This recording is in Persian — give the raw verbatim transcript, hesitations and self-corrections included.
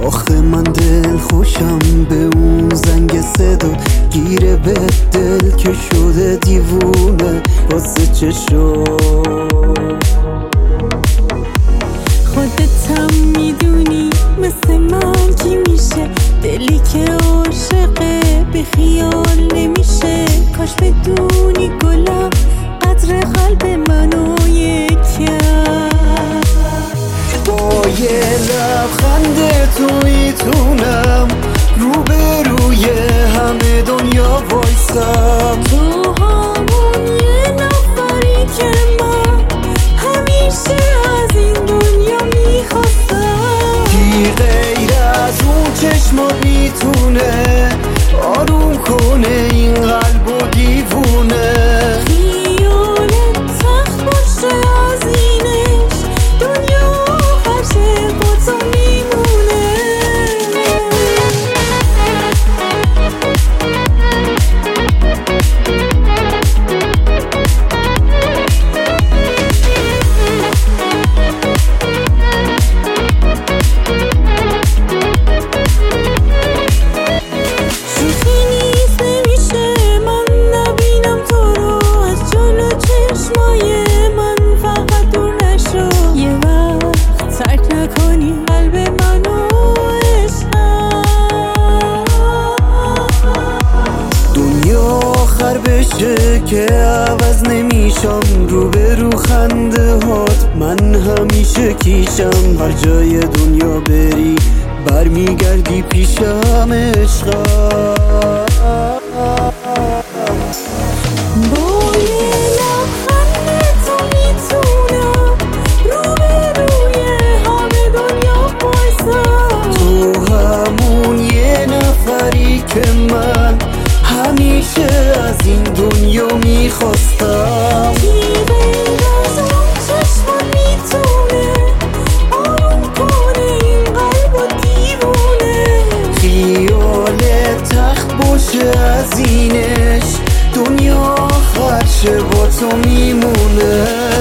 آخه من دل خوشم به اون زنگ صدا، گیره به دل که شده دیوونه واسه چه شد. خودت هم میدونی مثل من کی میشه، دلی که عاشقه به خیال نمیشه. کاش بدونی گلا قدر قلب منو یکم، با یه لبخند تو میتونم روبروی همه دنیا وایسم. تو همون یه نفری که من همیشه از این دنیا میخواستم. کی غیر از اون چشمات میتونه آروم کنه این قلب و دیوونه. خیالت سخت باشه از اینش، دنیا آخرشه با تو میمونه. بشه که عوض نمیشم روبرو خنده هات، من همیشه کیشم. هر جای دنیا بری برمیگردی پیشم عشقم. با یه لبخند تو میتونم روبروی همه دنیا وایسم. تو همون یه نفری که من همیشه از این دنیا میخواستم. کی غیر از اون چشمان میتونه آروم کنه این قلب و دیوونه. خیال تخت باشه از اینش، دنیا آخرشه با تو میمونه.